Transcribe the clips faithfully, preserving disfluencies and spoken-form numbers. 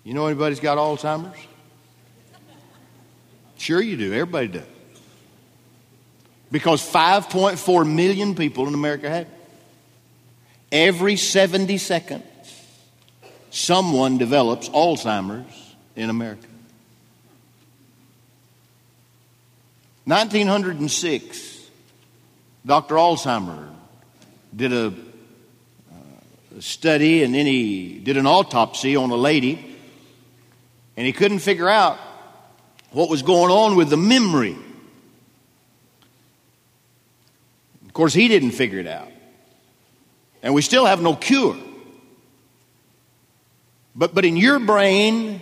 You know anybody's got Alzheimer's? Sure you do. Everybody does. Because five point four million people in America have it. Every seventy seconds, someone develops Alzheimer's in America. nineteen oh six, Doctor Alzheimer did a, a study, and then he did an autopsy on a lady, and he couldn't figure out what was going on with the memory. Of course, he didn't figure it out. And we still have no cure. But, but in your brain,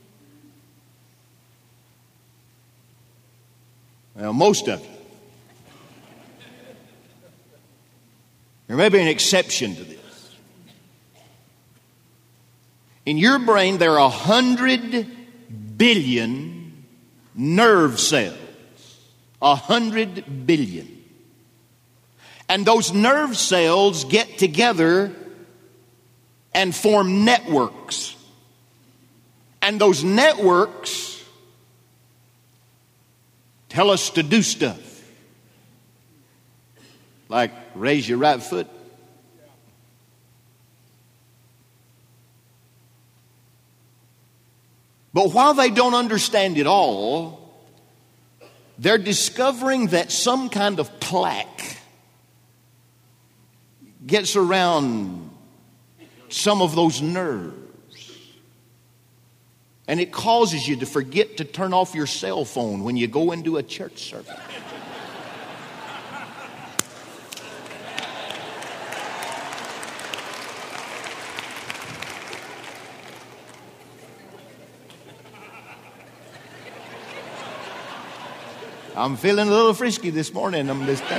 well, most of you, there may be an exception to this. In your brain, there are a hundred billion nerve cells. A hundred billion. And those nerve cells get together and form networks. And those networks tell us to do stuff. Like raise your right foot. But while they don't understand it all, they're discovering that some kind of plaque gets around some of those nerves. And it causes you to forget to turn off your cell phone when you go into a church service. I'm feeling a little frisky this morning. I'm just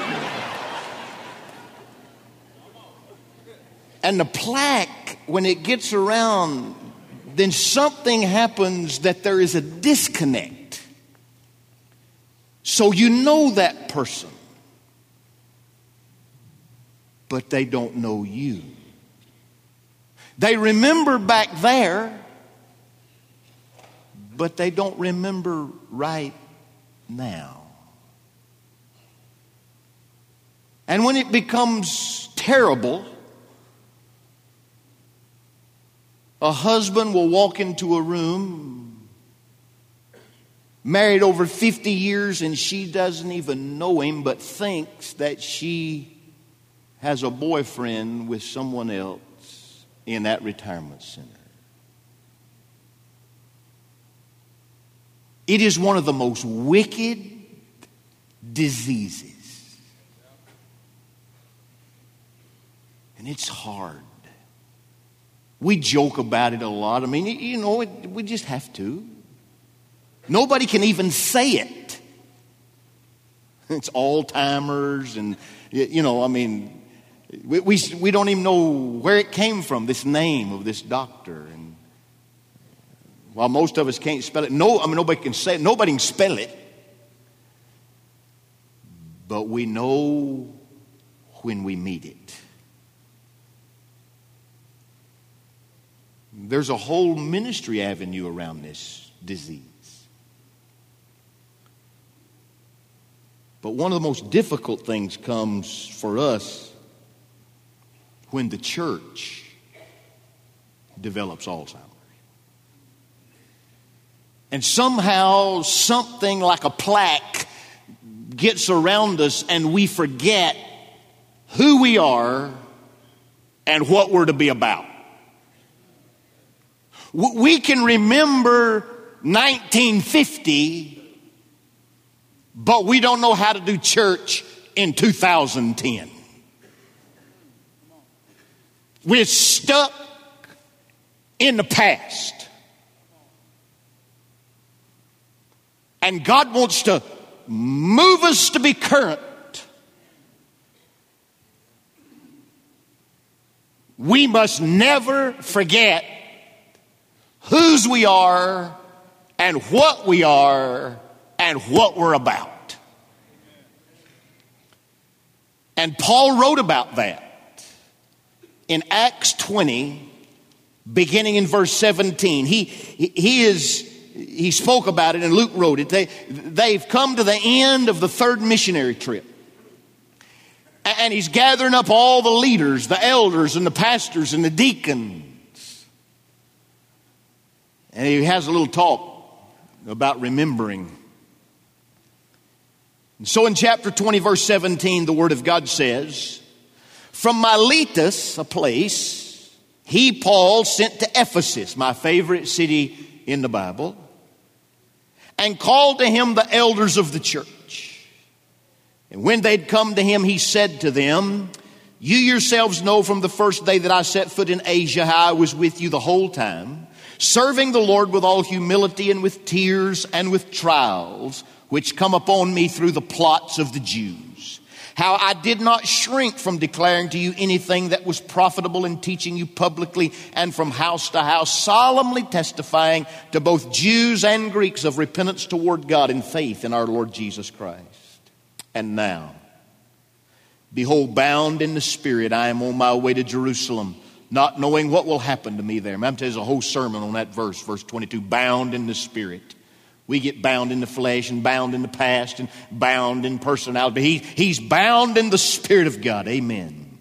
And the plaque, when it gets around, then something happens that there is a disconnect. So you know that person, but they don't know you. They remember back there, but they don't remember right now. And when it becomes terrible, a husband will walk into a room, married over fifty years, and she doesn't even know him, but thinks that she has a boyfriend with someone else in that retirement center. It is one of the most wicked diseases. And it's hard. We joke about it a lot. I mean, you know, it, we just have to. Nobody can even say it. It's Alzheimer's and, you know, I mean, we, we, we don't even know where it came from, this name of this doctor. And while most of us can't spell it, no, I mean, nobody can say it. Nobody can spell it. But we know when we meet it. There's a whole ministry avenue around this disease. But one of the most difficult things comes for us when the church develops Alzheimer's. And somehow something like a plaque gets around us and we forget who we are and what we're to be about. We can remember nineteen fifty, but we don't know how to do church in two thousand ten. We're stuck in the past. And God wants to move us to be current. We must never forget whose we are and what we are and what we're about. And Paul wrote about that in Acts twenty, beginning in verse seventeen. He, he is, he spoke about it and Luke wrote it. They, they've come to the end of the third missionary trip. And he's gathering up all the leaders, the elders and the pastors and the deacons. And he has a little talk about remembering. And so in chapter twenty, verse seventeen, the Word of God says, from Miletus, a place, he, Paul, sent to Ephesus, my favorite city in the Bible, and called to him the elders of the church. And when they'd come to him, he said to them, you yourselves know from the first day that I set foot in Asia how I was with you the whole time, serving the Lord with all humility and with tears and with trials, which come upon me through the plots of the Jews. How I did not shrink from declaring to you anything that was profitable in teaching you publicly and from house to house, solemnly testifying to both Jews and Greeks of repentance toward God and faith in our Lord Jesus Christ. And now, behold, bound in the Spirit, I am on my way to Jerusalem, not knowing what will happen to me there. I'm telling you, there's a whole sermon on that verse, verse twenty-two, bound in the Spirit. We get bound in the flesh and bound in the past and bound in personality. But he, he's bound in the Spirit of God. Amen.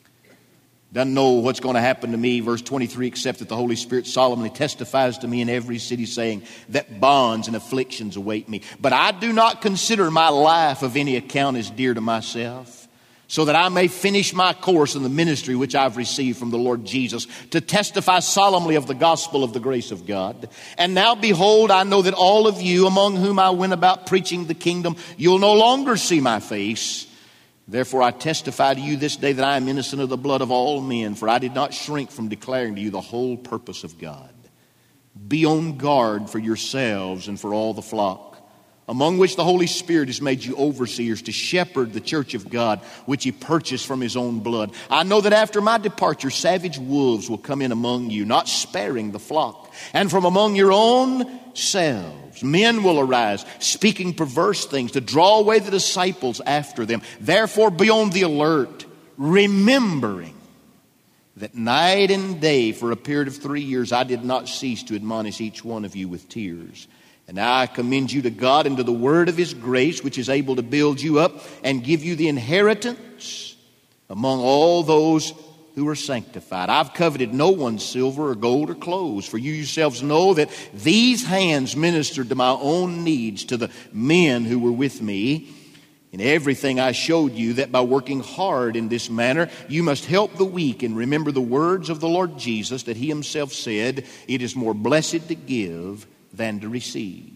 Doesn't know what's going to happen to me. Verse twenty-three, except that the Holy Spirit solemnly testifies to me in every city, saying that bonds and afflictions await me. But I do not consider my life of any account as dear to myself, so that I may finish my course in the ministry which I've received from the Lord Jesus, to testify solemnly of the gospel of the grace of God. And now behold, I know that all of you among whom I went about preaching the kingdom, you'll no longer see my face. Therefore I testify to you this day that I am innocent of the blood of all men, for I did not shrink from declaring to you the whole purpose of God. Be on guard for yourselves and for all the flock, among which the Holy Spirit has made you overseers to shepherd the church of God, which he purchased from his own blood. I know that after my departure, savage wolves will come in among you, not sparing the flock. And from among your own selves, men will arise, speaking perverse things to draw away the disciples after them. Therefore, be on the alert, remembering that night and day for a period of three years, I did not cease to admonish each one of you with tears. And now I commend you to God and to the word of his grace, which is able to build you up and give you the inheritance among all those who are sanctified. I've coveted no one's silver or gold or clothes, for you yourselves know that these hands ministered to my own needs, to the men who were with me. In everything I showed you that by working hard in this manner, you must help the weak, and remember the words of the Lord Jesus, that he himself said, it is more blessed to give than to receive.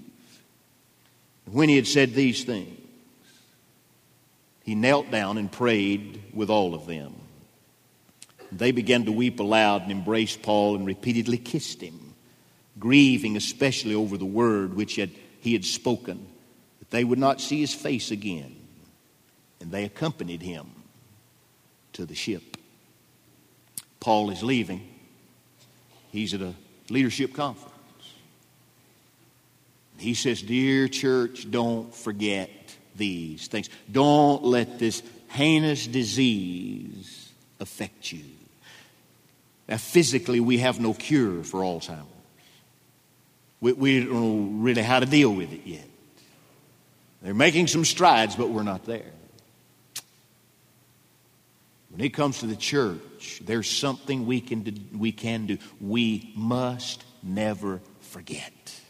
When he had said these things, he knelt down and prayed with all of them. They began to weep aloud and embraced Paul and repeatedly kissed him, grieving especially over the word which had, he had spoken, that they would not see his face again. And they accompanied him to the ship. Paul is leaving. He's at a leadership conference. He says, dear church, don't forget these things. Don't let this heinous disease affect you. Now, physically, we have no cure for Alzheimer's. We, we don't know really how to deal with it yet. They're making some strides, but we're not there. When it comes to the church, there's something we can do, we can do. We must never forget.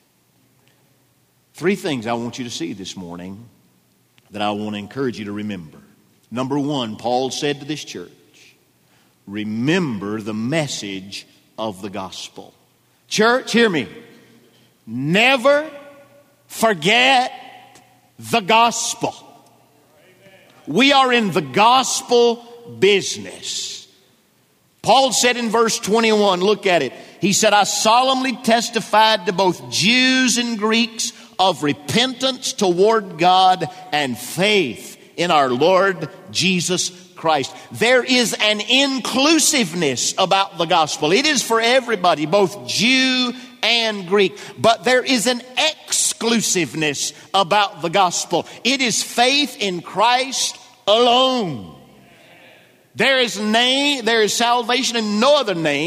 Three things I want you to see this morning that I want to encourage you to remember. Number one, Paul said to this church, remember the message of the gospel. Church, hear me. Never forget the gospel. We are in the gospel business. Paul said in verse twenty-one, look at it. He said, I solemnly testified to both Jews and Greeks of repentance toward God and faith in our Lord Jesus Christ. There is an inclusiveness about the gospel. It is for everybody, both Jew and Greek. But there is an exclusiveness about the gospel. It is faith in Christ alone. There is name, there is salvation in no other name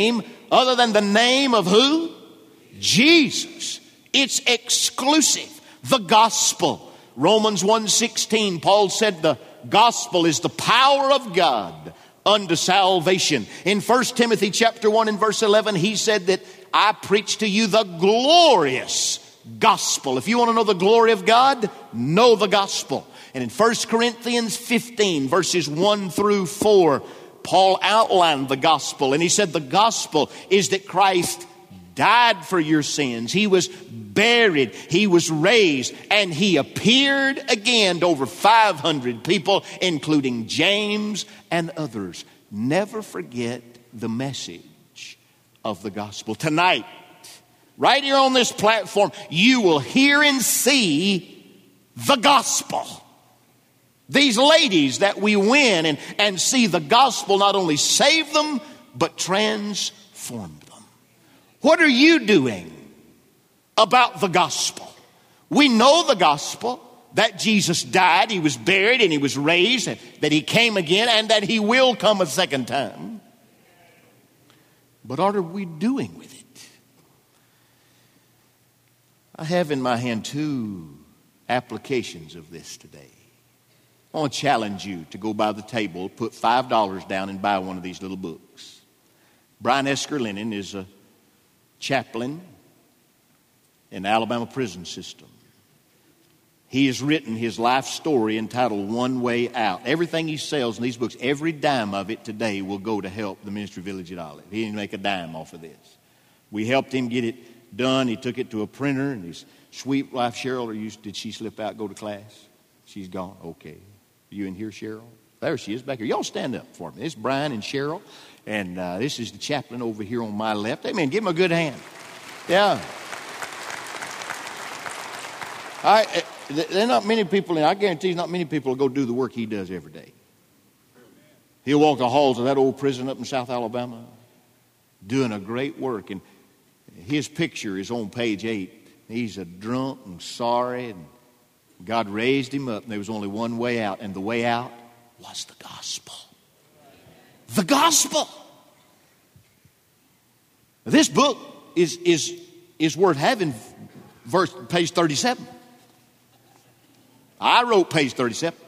other than the name of who? Jesus. It's exclusive. The gospel. Romans one sixteen, Paul said the gospel is the power of God unto salvation. In First Timothy chapter one and verse eleven, he said that I preach to you the glorious gospel. If you want to know the glory of God, know the gospel. And in First Corinthians fifteen, verses one through four, Paul outlined the gospel. And he said the gospel is that Christ died for your sins. He was buried. He was raised. And he appeared again to over five hundred people, including James and others. Never forget the message of the gospel. Tonight, right here on this platform, you will hear and see the gospel. These ladies that we win and, and see the gospel not only save them, but transform them. What are you doing about the gospel? We know the gospel, that Jesus died, he was buried, and he was raised, and that he came again, and that he will come a second time. But what are we doing with it? I have in my hand two applications of this today. I want to challenge you to go by the table, put five dollars down and buy one of these little books. Brian Eskerlinen is a chaplain in the Alabama prison system. He has written his life story entitled One Way Out. Everything he sells in these books, every dime of it today will go to help the ministry Village at Olive. He didn't make a dime off of this. We helped him get it done. He took it to a printer, and his sweet wife Cheryl, or you, did she slip out, go to class? She's gone. Okay. You in here, Cheryl? There she is back here. Y'all stand up for me. This is Brian and Cheryl. And uh, this is the chaplain over here on my left. Amen. Give him a good hand. Yeah. I, there are not many people, and I guarantee you not many people will go do the work he does every day. He'll walk the halls of that old prison up in South Alabama doing a great work. And his picture is on page eight. He's a drunk and sorry, and God raised him up, and there was only one way out, and the way out was the gospel. The gospel. This book is is is worth having. Verse page thirty-seven. I wrote page thirty-seven.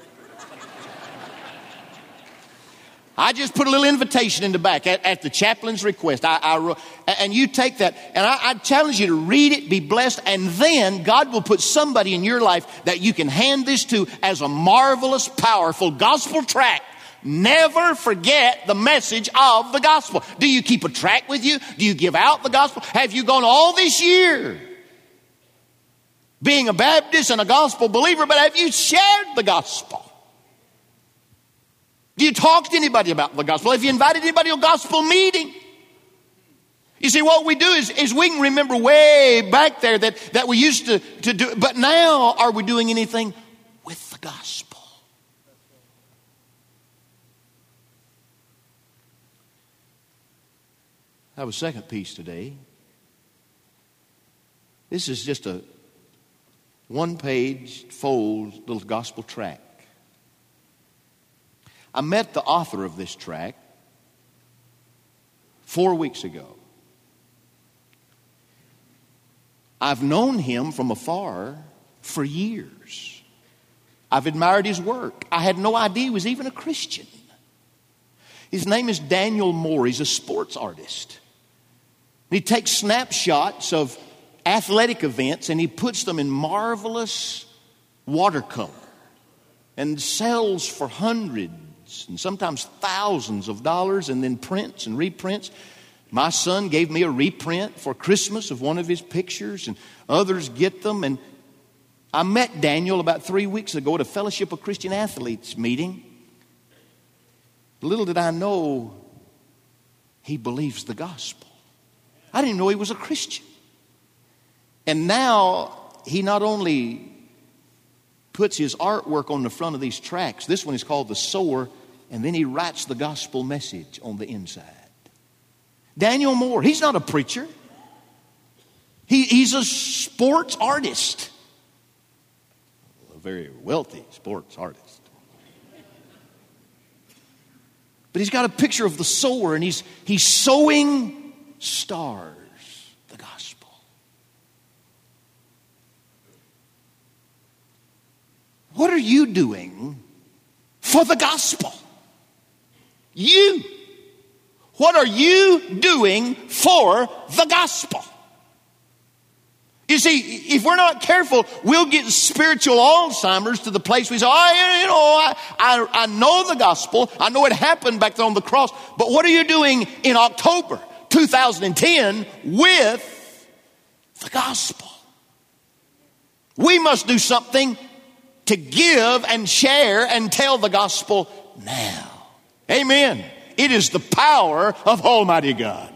I just put a little invitation in the back at, at the chaplain's request. I, I wrote, and you take that, and I, I challenge you to read it, be blessed, and then God will put somebody in your life that you can hand this to as a marvelous, powerful gospel tract. Never forget the message of the gospel. Do you keep a tract with you? Do you give out the gospel? Have you gone all this year being a Baptist and a gospel believer, but have you shared the gospel? Do you talk to anybody about the gospel? Have you invited anybody to a gospel meeting? You see, what we do is, is we can remember way back there that, that we used to, to do, but now are we doing anything with the gospel? I have a second piece today. This is just a one-page fold little gospel tract. I met the author of this tract four weeks ago. I've known him from afar for years. I've admired his work. I had no idea he was even a Christian. His name is Daniel Moore. He's a sports artist. He takes snapshots of athletic events and he puts them in marvelous watercolor and sells for hundreds and sometimes thousands of dollars, and then prints and reprints. My son gave me a reprint for Christmas of one of his pictures, and others get them. And I met Daniel about three weeks ago at a Fellowship of Christian Athletes meeting. Little did I know he believes the gospel. I didn't even know he was a Christian. And now he not only puts his artwork on the front of these tracts. This one is called The Sower, and then he writes the gospel message on the inside. Daniel Moore, he's not a preacher. He, he's a sports artist. A very wealthy sports artist. But he's got a picture of the sower, and he's, he's sowing stars the gospel. What are you doing for the gospel? You. What are you doing for the gospel? You see, if we're not careful, we'll get spiritual Alzheimer's to the place we say, oh, you know, I, I, I know the gospel. I know it happened back there on the cross. But what are you doing in October two thousand ten with the gospel? We must do something to give and share and tell the gospel now. Amen. It is the power of Almighty God.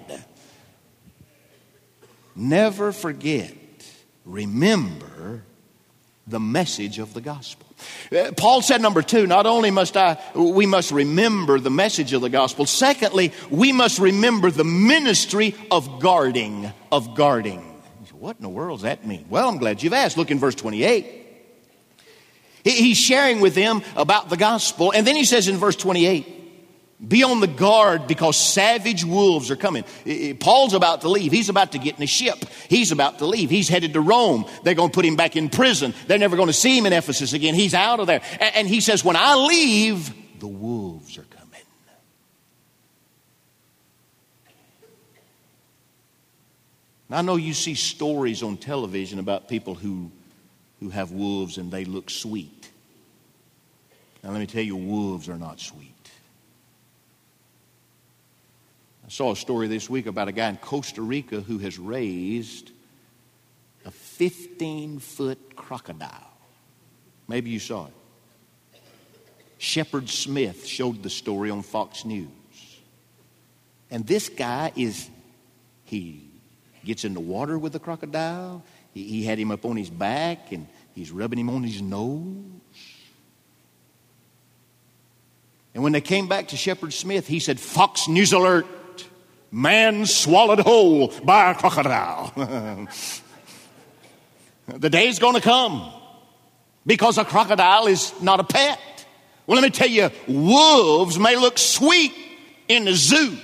Never forget. Remember the message of the gospel. Uh, Paul said, number two, not only must I, we must remember the message of the gospel. Secondly, we must remember the ministry of guarding, of guarding. What in the world does that mean? Well, I'm glad you've asked. Look in verse twenty-eight. He, he's sharing with them about the gospel. And then he says in verse twenty-eight, be on the guard because savage wolves are coming. Paul's about to leave. He's about to get in a ship. He's about to leave. He's headed to Rome. They're going to put him back in prison. They're never going to see him in Ephesus again. He's out of there. And he says, when I leave, the wolves are coming. Now, I know you see stories on television about people who, who have wolves and they look sweet. Now, let me tell you, wolves are not sweet. I saw a story this week about a guy in Costa Rica who has raised a fifteen-foot crocodile. Maybe you saw it. Shepard Smith showed the story on Fox News. And this guy is, he gets in the water with the crocodile. He, he had him up on his back and he's rubbing him on his nose. And when they came back to Shepard Smith, he said, Fox News alert. Man swallowed whole by a crocodile. The day's going to come because a crocodile is not a pet. Well, let me tell you, wolves may look sweet in the zoo.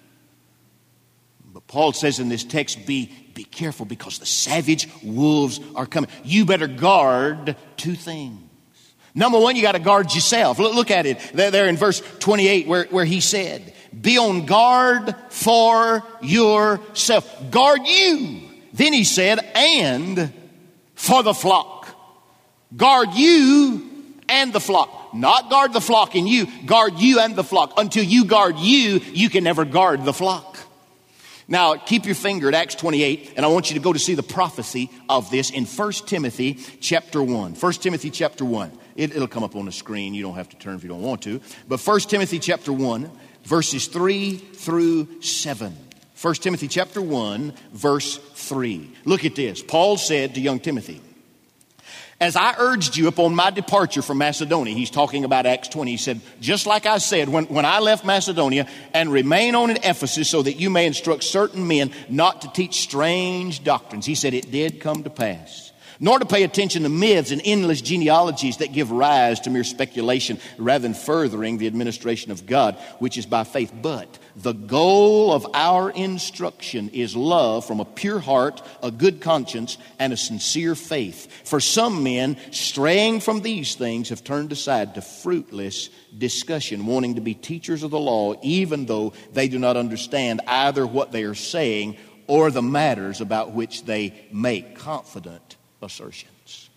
But Paul says in this text, be, be careful because the savage wolves are coming. You better guard two things. Number one, you got to guard yourself. Look, look at it there, there in verse twenty-eight where, where he said, be on guard for yourself. Guard you. Then he said, and for the flock. Guard you and the flock. Not guard the flock in you. Guard you and the flock. Until you guard you, you can never guard the flock. Now, keep your finger at Acts twenty-eight, and I want you to go to see the prophecy of this in First Timothy chapter one. First Timothy chapter one. It, it'll come up on the screen. You don't have to turn if you don't want to. But First Timothy chapter one, verses three through seven. First Timothy chapter one, verse three. Look at this. Paul said to young Timothy, as I urged you upon my departure from Macedonia, he's talking about Acts twenty. He said, just like I said, when, when I left Macedonia and remain on in Ephesus so that you may instruct certain men not to teach strange doctrines. He said, it did come to pass. Nor to pay attention to myths and endless genealogies that give rise to mere speculation rather than furthering the administration of God, which is by faith. But the goal of our instruction is love from a pure heart, a good conscience, and a sincere faith. For some men, straying from these things, have turned aside to fruitless discussion, wanting to be teachers of the law, even though they do not understand either what they are saying or the matters about which they make confident assertions.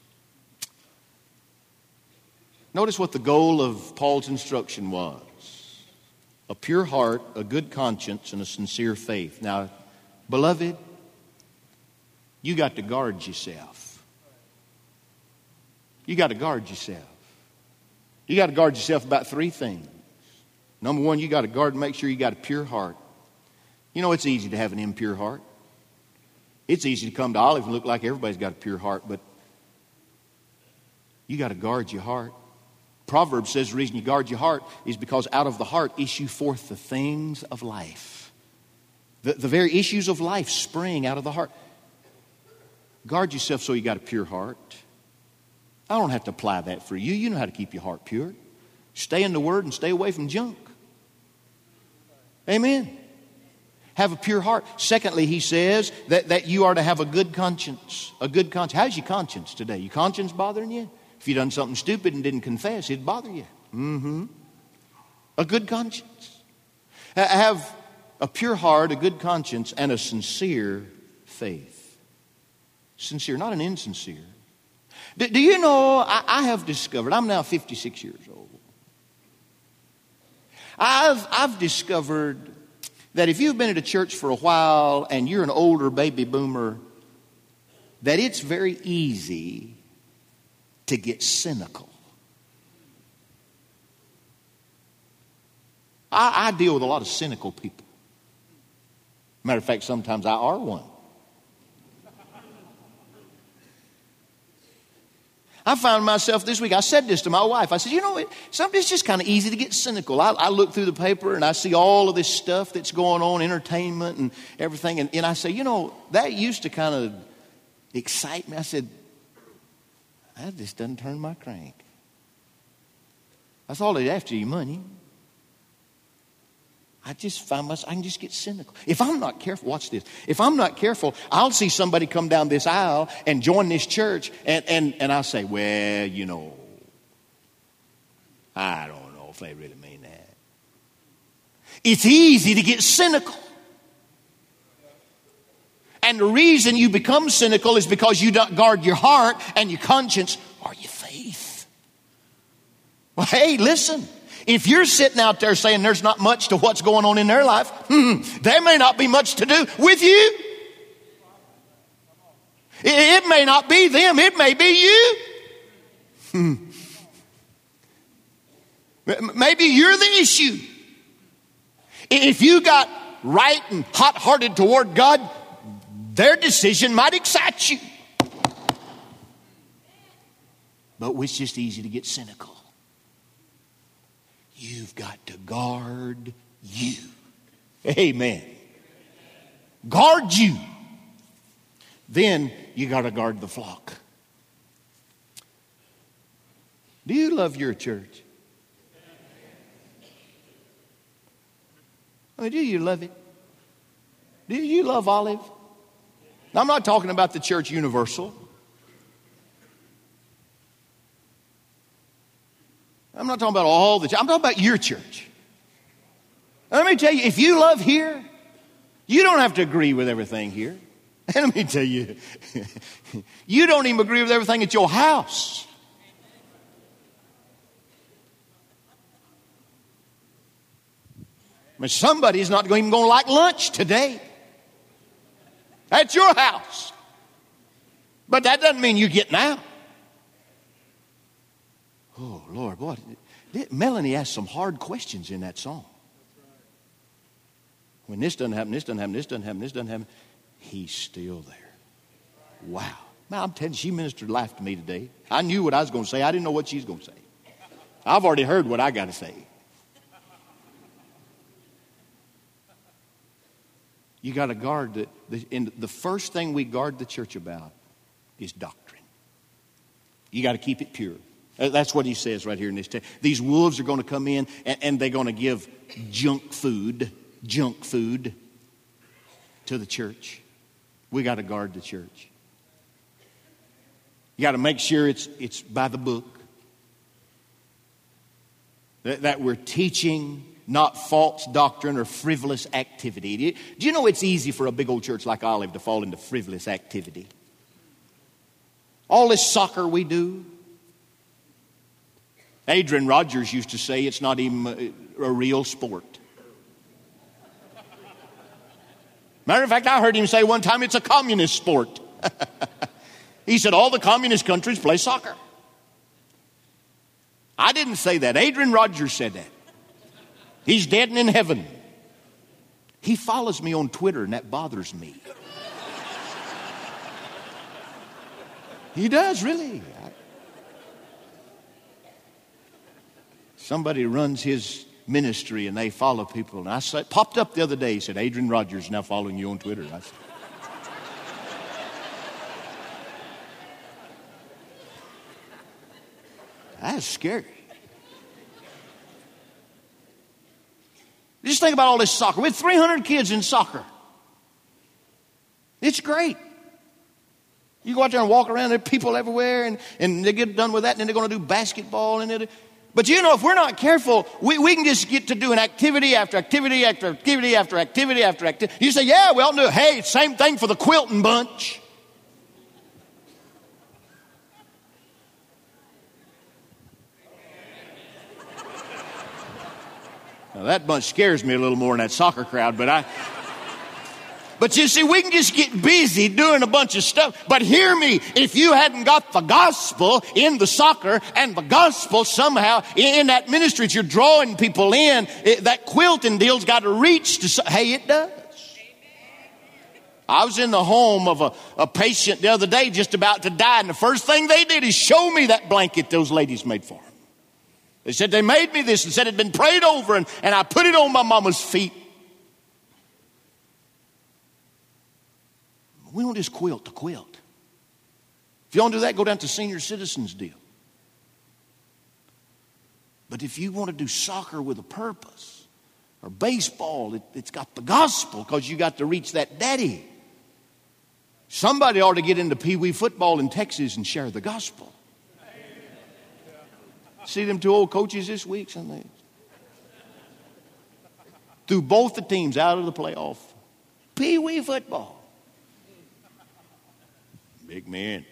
Notice what the goal of Paul's instruction was. A pure heart, a good conscience, and a sincere faith. Now, beloved, you got to guard yourself. You got to guard yourself. You got to guard yourself about three things. Number one, you got to guard and make sure you got a pure heart. You know, it's easy to have an impure heart. It's easy to come to Olive and look like everybody's got a pure heart, but you got to guard your heart. Proverbs says the reason you guard your heart is because out of the heart issue forth the things of life. The, the very issues of life spring out of the heart. Guard yourself so you got a pure heart. I don't have to apply that for you. You know how to keep your heart pure. Stay in the Word and stay away from junk. Amen. Have a pure heart. Secondly, he says that, that you are to have a good conscience. A good conscience. How's your conscience today? Your conscience bothering you? If you done something stupid and didn't confess, it'd bother you. Mm-hmm. A good conscience. Have a pure heart, a good conscience, and a sincere faith. Sincere, not an insincere. Do, do you know, I, I have discovered, I'm now fifty-six years old. I've, I've discovered that if you've been at a church for a while and you're an older baby boomer, that it's very easy to get cynical. I, I deal with a lot of cynical people. Matter of fact, sometimes I are one. I found myself this week, I said this to my wife. I said, you know, it, it's just kind of easy to get cynical. I, I look through the paper and I see all of this stuff that's going on, entertainment and everything. And, and I say, you know, that used to kind of excite me. I said, that just doesn't turn my crank. That's all they're after, you money. I just find myself, I can just get cynical. If I'm not careful, watch this. If I'm not careful, I'll see somebody come down this aisle and join this church, and, and, and I'll say, well, you know, I don't know if they really mean that. It's easy to get cynical. And the reason you become cynical is because you don't guard your heart and your conscience or your faith. Well, hey, listen. If you're sitting out there saying there's not much to what's going on in their life, hmm, there may not be much to do with you. It, it may not be them. It may be you. Hmm. Maybe you're the issue. If you got right and hot-hearted toward God, their decision might excite you. But it's just easy to get cynical. You've got to guard you. Amen. Guard you. Then you got to guard the flock. Do you love your church? I mean, do you love it? Do you love Olive? Now, I'm not talking about the church universal. I'm not talking about all the church. I'm talking about your church. Let me tell you, if you love here, you don't have to agree with everything here. And let me tell you, you don't even agree with everything at your house. But somebody's not even going to like lunch today at your house. But that doesn't mean you're getting out. Oh, Lord, boy, Melanie asked some hard questions in that song. When this doesn't happen, this doesn't happen, this doesn't happen, this doesn't happen, he's still there. Wow. Man, I'm telling you, she ministered life to me today. I knew what I was going to say. I didn't know what she's going to say. I've already heard what I got to say. You got to guard the, the, and the first thing we guard the church about is doctrine. You got to keep it pure. That's what he says right here in this text. These wolves are going to come in and, and they're going to give junk food, junk food to the church. We got to guard the church. You got to make sure it's it's by the book. That, that we're teaching not false doctrine or frivolous activity. Do you, do you know it's easy for a big old church like Olive to fall into frivolous activity? All this soccer we do. Adrian Rogers used to say it's not even a, a real sport. Matter of fact, I heard him say one time it's a communist sport. He said all the communist countries play soccer. I didn't say that. Adrian Rogers said that. He's dead and in heaven. He follows me on Twitter and that bothers me. He does, really. Somebody runs his ministry and they follow people. And I said, popped up the other day, he said, Adrian Rogers is now following you on Twitter. I said, that's scary. Just think about all this soccer. We have three hundred kids in soccer. It's great. You go out there and walk around, there are people everywhere, and, and they get done with that, and then they're going to do basketball. And it. But you know, if we're not careful, we, we can just get to doing activity after activity after activity after activity after activity. You say, yeah, well, no, hey, same thing for the quilting bunch. Now, that bunch scares me a little more than that soccer crowd, but I... But you see, we can just get busy doing a bunch of stuff. But hear me, if you hadn't got the gospel in the soccer and the gospel somehow in that ministry that you're drawing people in, it, that quilting deal's got to reach to... Hey, it does. I was in the home of a, a patient the other day just about to die, and the first thing they did is show me that blanket those ladies made for him. They said they made me this and said it had been prayed over, and, and I put it on my mama's feet. We don't just quilt to quilt. If you don't do that, go down to senior citizens deal. But if you want to do soccer with a purpose, or baseball, it, it's got the gospel because you got to reach that daddy. Somebody ought to get into Pee Wee football in Texas and share the gospel. See them two old coaches this week? Something. Threw both the teams out of the playoff. Pee Wee football. Big man.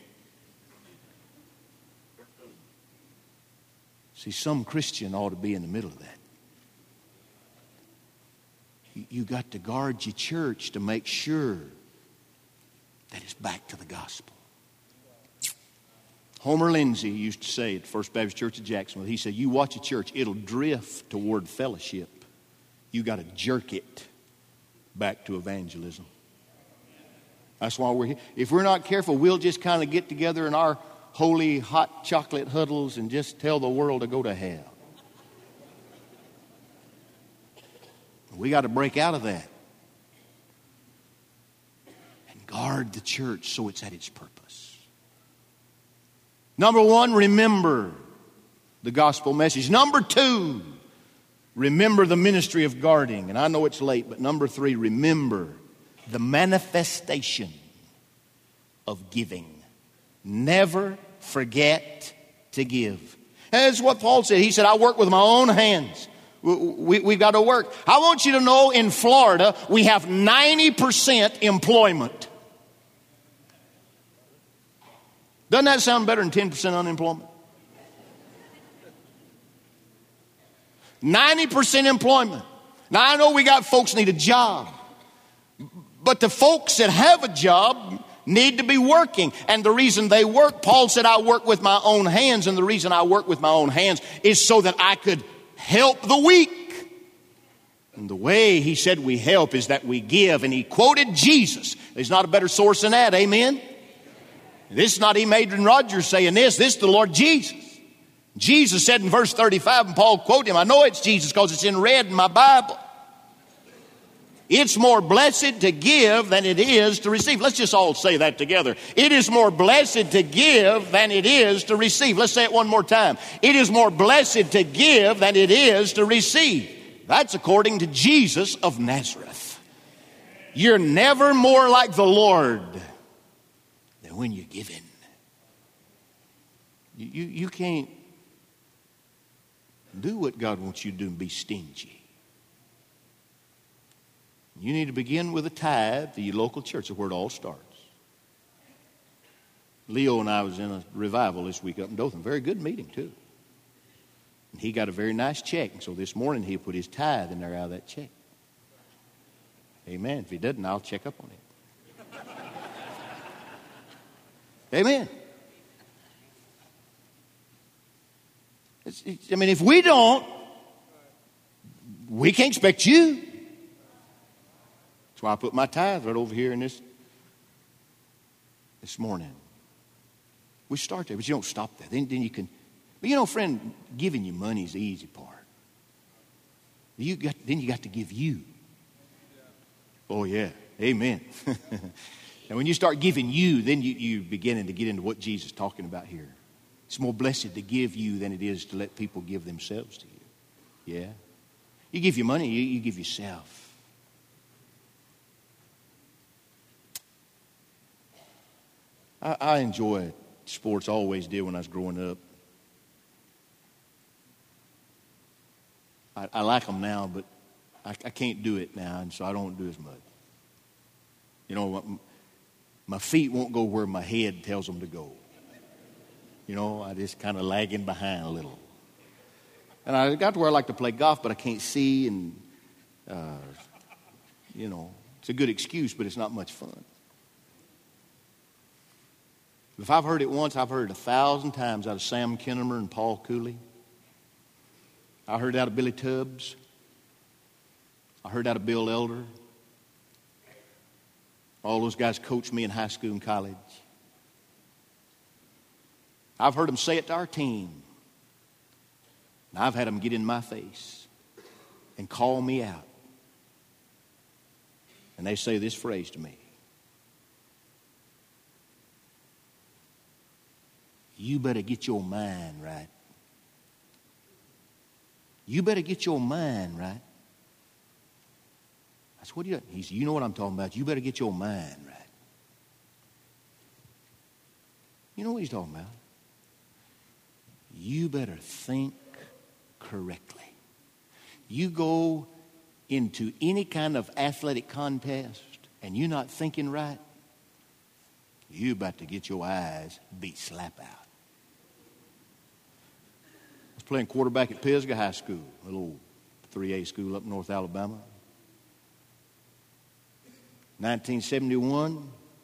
See, some Christian ought to be in the middle of that. You, you got to guard your church to make sure that it's back to the gospel. Homer Lindsay used to say at First Baptist Church of Jacksonville, he said, you watch a church, it'll drift toward fellowship. You got to jerk it back to evangelism. That's why we're here. If we're not careful, we'll just kind of get together in our holy hot chocolate huddles and just tell the world to go to hell. We got to break out of that and guard the church so it's at its purpose. Number one, remember the gospel message. Number two, remember the ministry of guarding. And I know it's late, but number three, remember the manifestation of giving. Never forget to give. That's what Paul said. He said, I work with my own hands. We, we, we've got to work. I want you to know in Florida, we have ninety percent employment. Doesn't that sound better than ten percent unemployment? ninety percent employment. Now, I know we got folks need a job. But the folks that have a job need to be working. And the reason they work, Paul said, I work with my own hands. And the reason I work with my own hands is so that I could help the weak. And the way he said we help is that we give. And he quoted Jesus. There's not a better source than that. Amen? This is not E. Adrian Rogers saying this. This is the Lord Jesus. Jesus said in verse thirty-five, and Paul quoted him. I know it's Jesus because it's in red in my Bible. It's more blessed to give than it is to receive. Let's just all say that together. It is more blessed to give than it is to receive. Let's say it one more time. It is more blessed to give than it is to receive. That's according to Jesus of Nazareth. You're never more like the Lord than when you're giving. You, you, you can't do what God wants you to do and be stingy. You need to begin with a tithe to your local church. That's where it all starts. Leo and I was in a revival this week up in Dothan. Very good meeting, too. And he got a very nice check. And so this morning he put his tithe in there out of that check. Amen. If he doesn't, I'll check up on it. Amen. It's, it's, I mean, if we don't, we can't expect you. That's why I put my tithe right over here in this this morning. We start there, but you don't stop there. Then, then you can, but you know, friend, giving you money is the easy part. You got, then you got to give you. Oh yeah, amen. And when you start giving you, then you, you're beginning to get into what Jesus is talking about here. It's more blessed to give you than it is to let people give themselves to you. Yeah. You give your money, you, you give yourself. I, I enjoy sports. I always did when I was growing up. I, I like them now, but I, I can't do it now, and so I don't do as much. You know, my, my feet won't go where my head tells them to go. You know, I just kind of lagging behind a little. And I got to where I like to play golf, but I can't see, and, uh, you know, it's a good excuse, but it's not much fun. If I've heard it once, I've heard it a thousand times out of Sam Kinnemer and Paul Cooley. I heard it out of Billy Tubbs. I heard it out of Bill Elder. All those guys coached me in high school and college. I've heard them say it to our team. And I've had them get in my face and call me out. And they say this phrase to me. You better get your mind right. You better get your mind right. That's what he does. He said, you know what I'm talking about. You better get your mind right. You know what he's talking about. You better think correctly. You go into any kind of athletic contest and you're not thinking right, you're about to get your eyes beat slap out. I was playing quarterback at Pisgah High School, a little three A school up in North Alabama. nineteen seventy-one,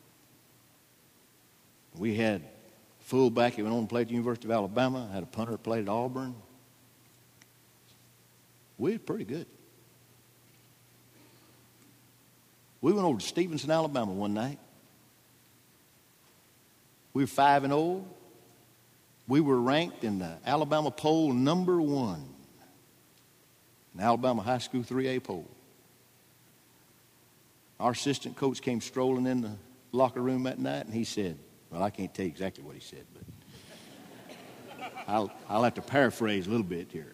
we had a fullback who went on and played at the University of Alabama. I had a punter that played at Auburn. We were pretty good. We went over to Stevenson, Alabama one night. We were five and oh. We were ranked in the Alabama poll number one. An Alabama high school three A poll. Our assistant coach came strolling in the locker room that night, and he said, well, I can't tell you exactly what he said, but I'll, I'll have to paraphrase a little bit here.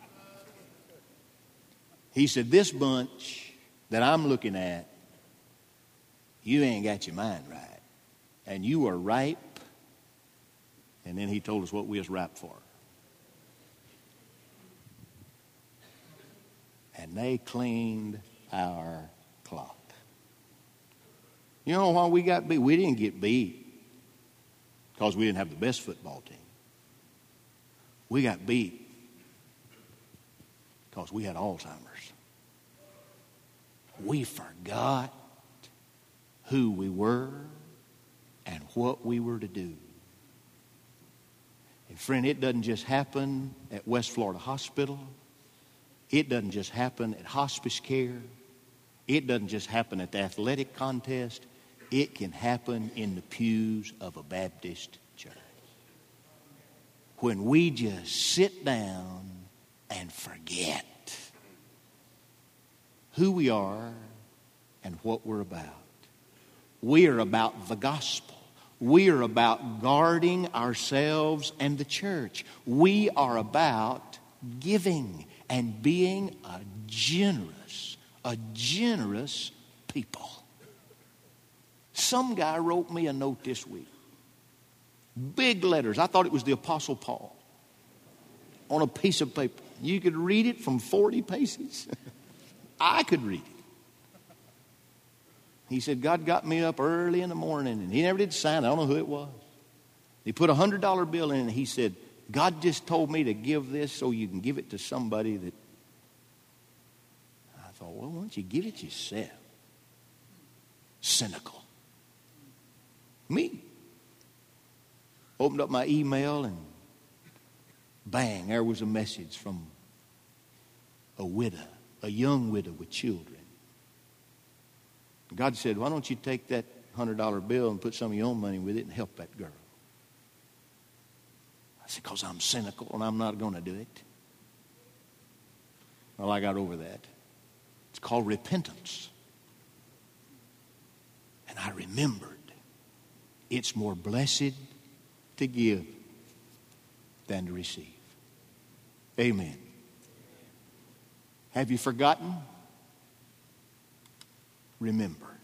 He said, this bunch that I'm looking at, you ain't got your mind right. And you are ripe. And then he told us what we was ripe for. And they cleaned our clock. You know why we got beat? We didn't get beat because we didn't have the best football team. We got beat because we had Alzheimer's. We forgot who we were and what we were to do. And friend, it doesn't just happen at West Florida Hospital. It doesn't just happen at hospice care. It doesn't just happen at the athletic contest. It can happen in the pews of a Baptist church. When we just sit down and forget who we are and what we're about. We are about the gospel. We are about guarding ourselves and the church. We are about giving and being a generous, a generous people. Some guy wrote me a note this week. Big letters. I thought it was the Apostle Paul. On a piece of paper. You could read it from forty pages. I could read it. He said, God got me up early in the morning, and he never did sign it. I don't know who it was. He put a one hundred dollar bill in, and he said, God just told me to give this so you can give it to somebody that... I thought, well, why don't you give it yourself? Cynical. Me. Opened up my email, and bang, there was a message from a widow, a young widow with children. God said, why don't you take that one hundred dollar bill and put some of your own money with it and help that girl? I said, because I'm cynical and I'm not going to do it. Well, I got over that. It's called repentance. And I remembered it's more blessed to give than to receive. Amen. Have you forgotten? Remember.